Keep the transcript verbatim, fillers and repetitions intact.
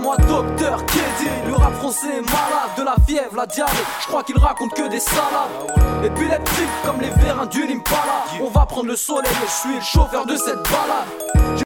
Appelle-moi docteur Keddy. Le rap français est malade, de la fièvre, la diarrhée. Je crois qu'il raconte que des salades. Épileptique comme les vérins d'une Impala. On va prendre le soleil et je suis le chauffeur de cette balade.